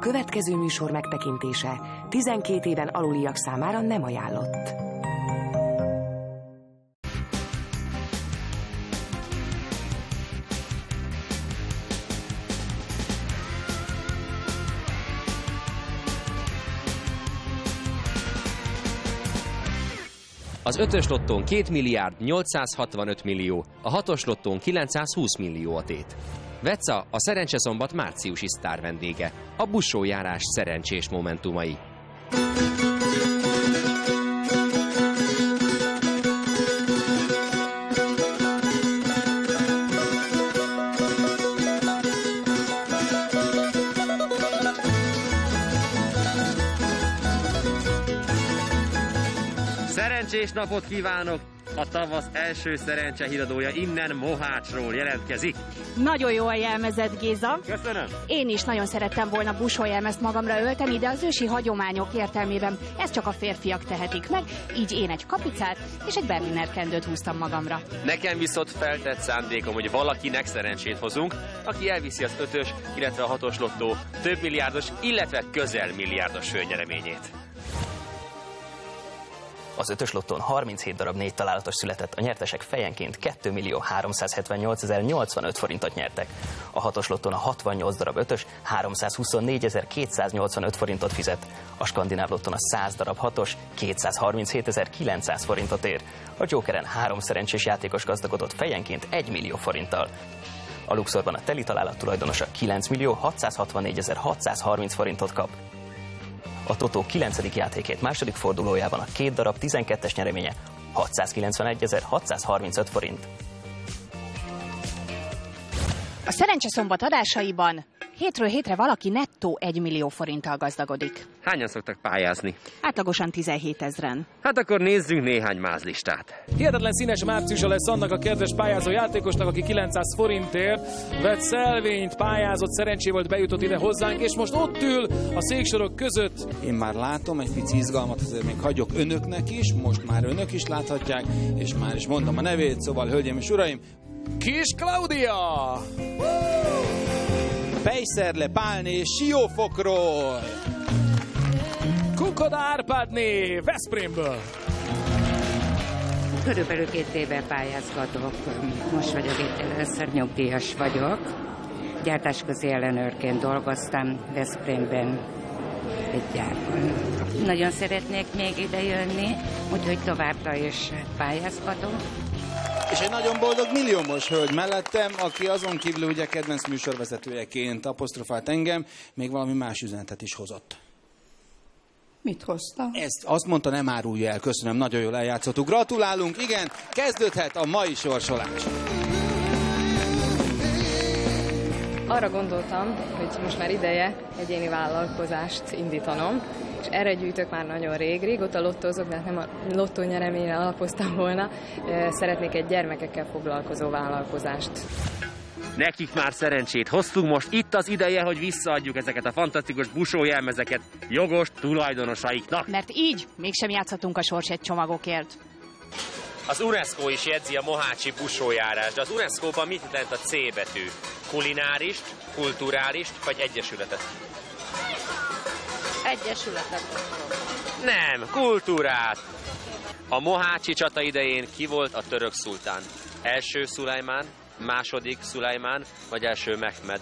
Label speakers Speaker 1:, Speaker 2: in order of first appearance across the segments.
Speaker 1: következő műsor megtekintése 12 éven aluliak számára nem ajánlott.
Speaker 2: Az 5-ös lottón 2 milliárd 865 millió, a 6-os lottón 920 millió a tét. Veca a Szerencseszombat márciusi sztár vendége, a busójárás szerencsés momentumai.
Speaker 3: Szerencsés napot kívánok! A tavasz első szerencsehíradója innen Mohácsról jelentkezik.
Speaker 4: Nagyon jól jelmezett, Géza.
Speaker 3: Köszönöm.
Speaker 4: Én is nagyon szerettem volna busójelmezt magamra ölteni, de az ősi hagyományok értelmében ezt csak a férfiak tehetik meg, így én egy kapicát és egy berliner kendőt húztam magamra.
Speaker 3: Nekem viszont feltett szándékom, hogy valakinek szerencsét hozunk, aki elviszi az 5-ös, illetve a 6-os lottó több milliárdos, illetve közel milliárdos főnyereményét.
Speaker 5: Az 5-ös lottón 37 darab 4 találatos született, a nyertesek fejenként 2.378.085 forintot nyertek. A 6-os lottón a 68 darab 5-ös 324.285 forintot fizet. A skandináv lottón a 100 darab 6-os 237.900 forintot ér. A Jokeren 3 szerencsés játékos gazdagodott fejenként 1 millió forinttal. A Luxorban a teli találat tulajdonosa 9.664.630 forintot kap. A Totó 9. játékét második fordulójában a 2 darab 12-es nyereménye 691.635 forint.
Speaker 4: A Szerencseszombat adásaiban hétről hétre valaki nettó 1 millió forinttal gazdagodik.
Speaker 3: Hányan szoktak pályázni?
Speaker 4: Átlagosan 17 000-en.
Speaker 3: Hát akkor nézzünk néhány mázlistát.
Speaker 6: Hihetetlen színes márciusa lesz annak a kedves pályázó játékosnak, aki 900 forintért vett szelvényt, pályázott, szerencsével bejutott ide hozzánk, és most ott ül a széksorok között.
Speaker 7: Én már látom, egy pici izgalmat azért még hagyok önöknek is, most már önök is láthatják, és már is mondom a nevét, szóval hölgyeim és uraim,
Speaker 6: Kis Klaudia!
Speaker 7: Pejszerle Pálné Siófokról!
Speaker 6: Kukoda Árpádné Veszprémből!
Speaker 8: Körülbelül 2 éve pályázgatok, most vagyok itt először, nyugdíjas vagyok. Gyártásközi ellenőrként dolgoztam Veszprémben egy gyárban. Nagyon szeretnék még ide jönni, úgyhogy továbbra is pályázgatok.
Speaker 7: És egy nagyon boldog milliómos hölgy mellettem, aki azon kívül ugye kedvenc műsorvezetőjeként apostrofált engem, még valami más üzenetet is hozott.
Speaker 9: Mit hozta?
Speaker 7: Ezt azt mondta, nem árulja el. Köszönöm, nagyon jól eljátszottuk. Gratulálunk, igen, kezdődhet a mai sorsolás.
Speaker 10: Arra gondoltam, hogy most már ideje egyéni vállalkozást indítanom, és erre gyűjtök már nagyon régóta lottózok, de nem a lottónyereményre alapoztam volna. Szeretnék egy gyermekekkel foglalkozó vállalkozást.
Speaker 3: Nekik már szerencsét hoztunk, most itt az ideje, hogy visszaadjuk ezeket a fantasztikus busójelmezeket jogos tulajdonosaiknak.
Speaker 4: Mert így mégsem játszhatunk a sorsjegycsomagokért.
Speaker 3: Az UNESCO is jegyzi a mohácsi busójárást, de az UNESCO-ban mit jelent a C betű? Kulinárist, kulturális vagy egyesületet?
Speaker 10: Egyesületet.
Speaker 3: Nem, kultúrát. A mohácsi csata idején ki volt a török szultán? Első Szulajmán, második Szulajmán, vagy első Mehmed?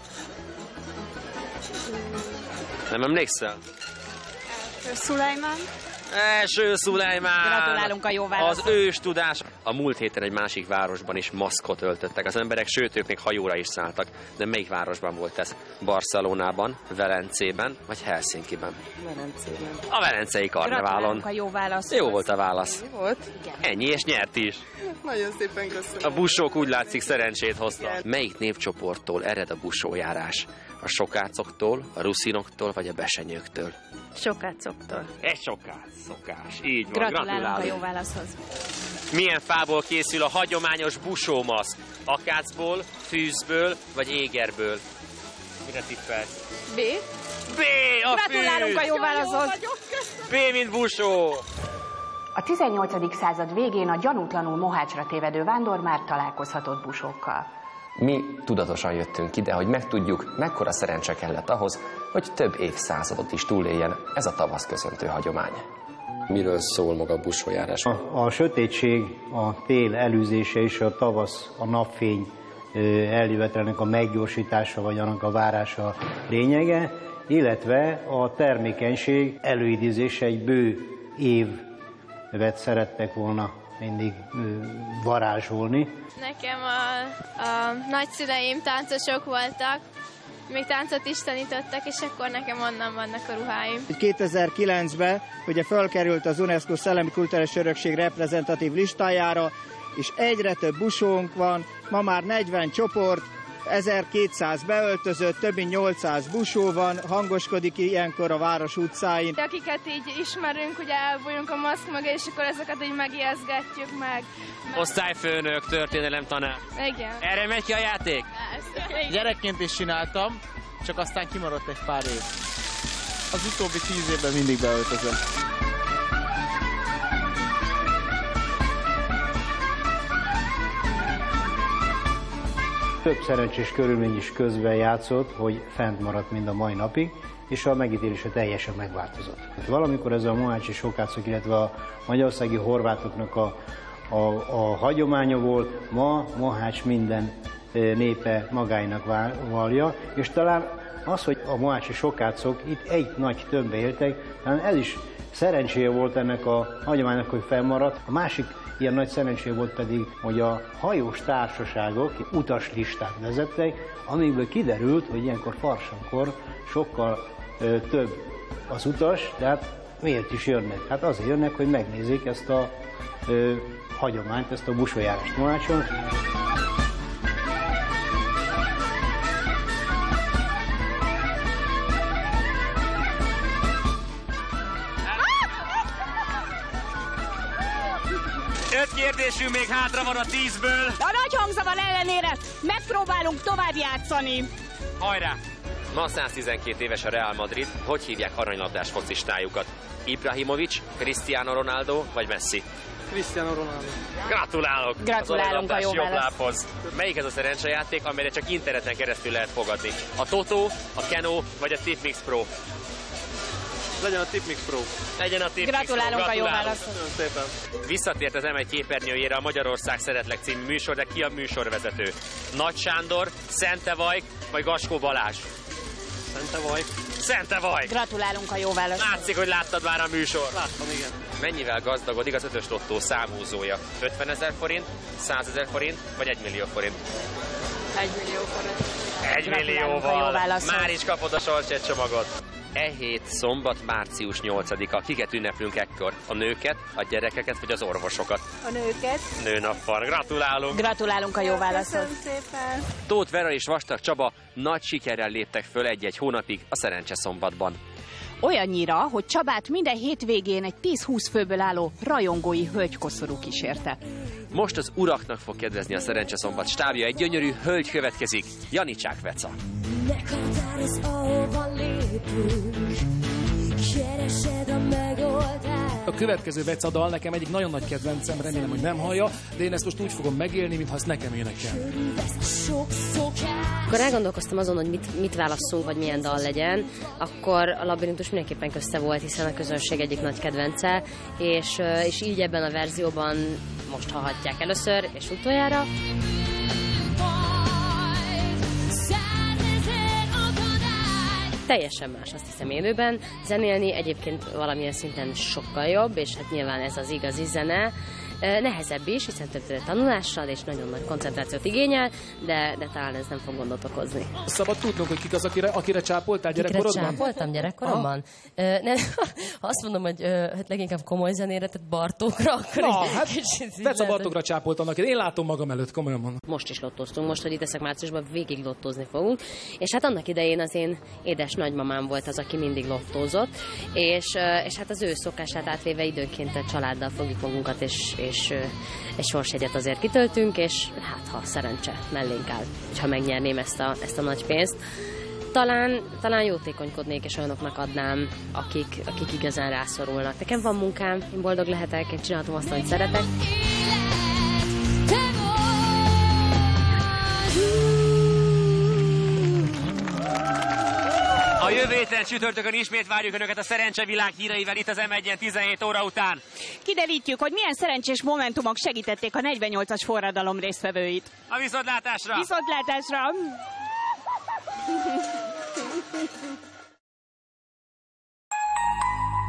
Speaker 3: Nem emlékszel?
Speaker 10: Szulajmán.
Speaker 3: Első Szulajmán!
Speaker 4: Gratulálunk a jó válaszhoz.
Speaker 3: Az ős tudás. A múlt héten egy másik városban is maszkot öltöttek az emberek, sőt, ők még hajóra is szálltak. De melyik városban volt ez? Barcelonában, Velencében, vagy Helsinkiben?
Speaker 10: Velencében.
Speaker 3: A velencei karneválon.
Speaker 4: Gratulálunk a jó válaszhoz.
Speaker 3: Jó volt a válasz.
Speaker 10: Jó volt?
Speaker 4: Igen.
Speaker 3: Ennyi, és nyert is.
Speaker 10: Nagyon szépen köszönöm.
Speaker 3: A busók úgy látszik szerencsét hoztak. Melyik névcsoporttól ered a busójárás? A sokácoktól, a ruszinoktól, vagy a besenyőktől?
Speaker 10: Sokácoktól.
Speaker 3: Egy szokás. Így van,
Speaker 4: Gratulálunk a jó válaszhoz.
Speaker 3: Milyen fából készül a hagyományos busómaszk? Akácból, fűzből, vagy égerből? Mire tippelsz?
Speaker 10: B.
Speaker 3: B a
Speaker 4: Gratulálunk a jó válaszhoz.
Speaker 3: B, mint busó.
Speaker 1: A 18. század végén a gyanútlanul Mohácsra tévedő vándor már találkozhatott busókkal.
Speaker 3: Mi tudatosan jöttünk ide, hogy megtudjuk, mekkora szerencse kellett ahhoz, hogy több évszázadot is túléljen ez a tavasz köszöntő hagyomány. Miről szól maga a buszójárás?
Speaker 11: A sötétség, a tél elűzése és a tavasz, a napfény eljövetelnek a meggyorsítása vagy annak a várása lényege, illetve a termékenység előidézése, egy bő évet szerettek volna mindig varázsolni.
Speaker 12: Nekem a nagyszüleim táncosok voltak, még táncot is tanítottak, és akkor nekem onnan vannak a ruháim.
Speaker 13: 2009-ben ugye felkerült az UNESCO Szellemi Kulturális Örökség reprezentatív listájára, és egyre több busónk van, ma már 40 csoport, 1200 beöltözött, több mint 800 busó van, hangoskodik ilyenkor a város utcáin.
Speaker 12: Akiket így ismerünk, ugye elbújunk a maszk mögé, és akkor ezeket így megijeszgetjük meg.
Speaker 3: Osztályfőnök, történelemtanár.
Speaker 12: Igen.
Speaker 3: Erre megy ki a játék?
Speaker 14: Gyerekként is csináltam, csak aztán kimaradt egy pár év. Az utóbbi 10 évben mindig beöltözöm.
Speaker 11: Több szerencsés körülmény is közben játszott, hogy fent maradt mind a mai napig, és a megítélése teljesen megváltozott. Valamikor ez a mohácsi sokácok, illetve a magyarországi horvátoknak a hagyománya volt, ma Mohács minden népe magáinak vallja, és talán az, hogy a mohácsi sokácok itt egy nagy tömbbe éltek, talán ez is szerencséje volt ennek a hagyománynak, hogy fennmaradt. A másik ilyen nagy szerencsé volt pedig, hogy a hajós társaságok utaslistát vezettek, amikből kiderült, hogy ilyenkor farsankor sokkal több az utas, de hát miért is jönnek? Hát azért jönnek, hogy megnézzék ezt a hagyományt, ezt a busójárást Mohácson.
Speaker 3: Kérdésünk még hátra van a 10-ből.
Speaker 4: A nagy hangzavar ellenére megpróbálunk tovább játszani.
Speaker 3: Hajrá! Ma 112 éves a Real Madrid. Hogy hívják aranylabdás focistájukat? Ibrahimovic, Cristiano Ronaldo vagy Messi?
Speaker 14: Cristiano Ronaldo.
Speaker 3: Gratulálok!
Speaker 4: Gratulálunk a jó
Speaker 3: válasz. Melyik ez a szerencsejáték, amelyre csak interneten keresztül lehet fogadni? A Toto, a Keno vagy a Tipmix Pro?
Speaker 14: Legyen a Tipmix Pro.
Speaker 3: Legyen a Tipmix
Speaker 4: Gratulálunk
Speaker 3: Pro.
Speaker 4: a jó választ.
Speaker 14: Nagyon szépen.
Speaker 3: Visszatért az M1 képernyőjére a Magyarország Szeretlek című műsor, de ki a műsorvezető? Nagy Sándor, Szente Vajk vagy Gaskó Balázs?
Speaker 14: Szente Vajk.
Speaker 3: Szente Vajk!
Speaker 4: Gratulálunk a jó választ.
Speaker 3: Látszik, hogy láttad már a műsor.
Speaker 14: Láttam, igen.
Speaker 3: Mennyivel gazdagodik az 5-ös lottó számhúzója? 50 000 forint, 100 000 forint vagy 1 millió forint?
Speaker 12: 1 millió forint.
Speaker 3: 1 millióval! Már is kapod a Sorsjegy csomagot. E hét szombat, március 8-a. Kiket ünneplünk ekkor? A nőket, a gyerekeket vagy az orvosokat?
Speaker 12: A nőket.
Speaker 3: Nőnap van. Gratulálunk!
Speaker 4: Gratulálunk a jó válaszhoz.
Speaker 12: Köszönöm szépen.
Speaker 3: Tóth Vera és Vastag Csaba nagy sikerrel léptek föl egy-egy hónapig a Szerencse Szombatban.
Speaker 4: Olyannyira, hogy Csabát minden hétvégén egy 10-20 főből álló rajongói hölgykoszorú kísérte.
Speaker 3: Most az uraknak fog kedvezni a Szerencse Szombat stábja. Egy gyönyörű hölgy következik, Janicsák Veca.
Speaker 6: A következő Veca dal nekem egyik nagyon nagy kedvencem, remélem, hogy nem hallja, de én ezt most úgy fogom megélni, mintha ezt nekem énekel.
Speaker 15: Akkor elgondolkoztam azon, hogy mit válasszunk, vagy milyen dal legyen, akkor a Labirintus mindenképpen közte volt, hiszen a közönség egyik nagy kedvence, és így ebben a verzióban most hallhatják először, és utoljára. Teljesen más, azt hiszem, élőben zenélni, egyébként valamilyen szinten sokkal jobb, és hát nyilván ez az igazi zene. Nehezebb is, hiszen többféle tanulással és nagyon nagy koncentrációt igényel, de talán ez nem fog gondot okozni.
Speaker 6: Szabad tudnunk, hogy kik az, akire csápoltál gyerekkorodban?
Speaker 15: Akire csápoltam gyerekkoromban? Azt mondom, hogy hát leginkább komoly zenére, tehát Bartókra.
Speaker 6: Veca Bartókra csápoltam, én látom magam előtt, komolyan mondom.
Speaker 15: Most is lottoztunk, most, hogy itt eszek márciusban, végig lottozni fogunk. És hát annak idején az én édes nagymamám volt az, aki mindig lottózott, és hát az ő szokását átvéve időnként a családdal fogjuk magunkat, és egy sorsjegyet azért kitöltünk, és hát ha szerencse mellénk áll, ha megnyerném ezt a nagy pénzt. Talán jótékonykodnék, és olyanoknak adnám, akik igazán rászorulnak. Nekem van munkám, én boldog lehetek, én csináltam azt, amit szeretek.
Speaker 3: héten csütörtökön ismét várjuk Önöket a szerencsevilág híreivel itt az M1-en 17 óra után.
Speaker 4: Kiderítjük, hogy milyen szerencsés momentumok segítették a 48-as forradalom résztvevőit.
Speaker 3: A viszontlátásra!
Speaker 4: Viszontlátásra!